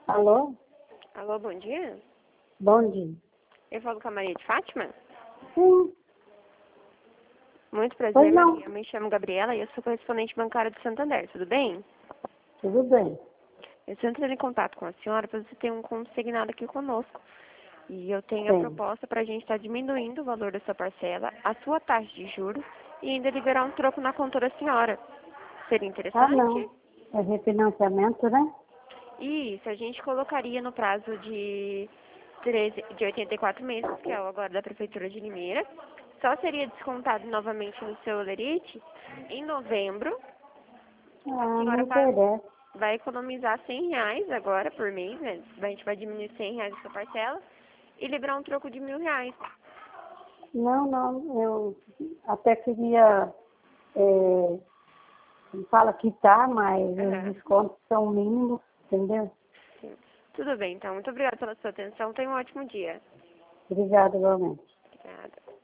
Alô? Alô, bom dia. Bom dia. Eu falo com a Maria de Fátima. Sim, Muito prazer, pois não. Maria. Eu me chamo Gabriela e eu sou correspondente bancária do Santander. Tudo bem? Tudo bem. Eu estou entrando em contato com a senhora para você ter um consignado aqui conosco. E eu tenho a Sim. proposta para a gente estar diminuindo o valor da sua parcela, a sua taxa de juros e ainda liberar um troco na conta da senhora. Seria Ah, interessante? não. É refinanciamento, né? Isso, a gente colocaria no prazo de 84 meses, que é o agora da Prefeitura de Limeira. Só seria descontado novamente no seu Olerite em novembro. A Ah, não senhora interessa. vai economizar R$ 100 agora por mês, né? A gente vai diminuir R$ 100 a sua parcela e liberar um troco de R$ 1.000. Não. Eu até queria, é, fala que tá, mas os Aham. descontos são mínimos, entendeu? Sim. Tudo bem, então. Muito obrigada pela sua atenção. Tenha um ótimo dia. Obrigada, igualmente. Obrigada.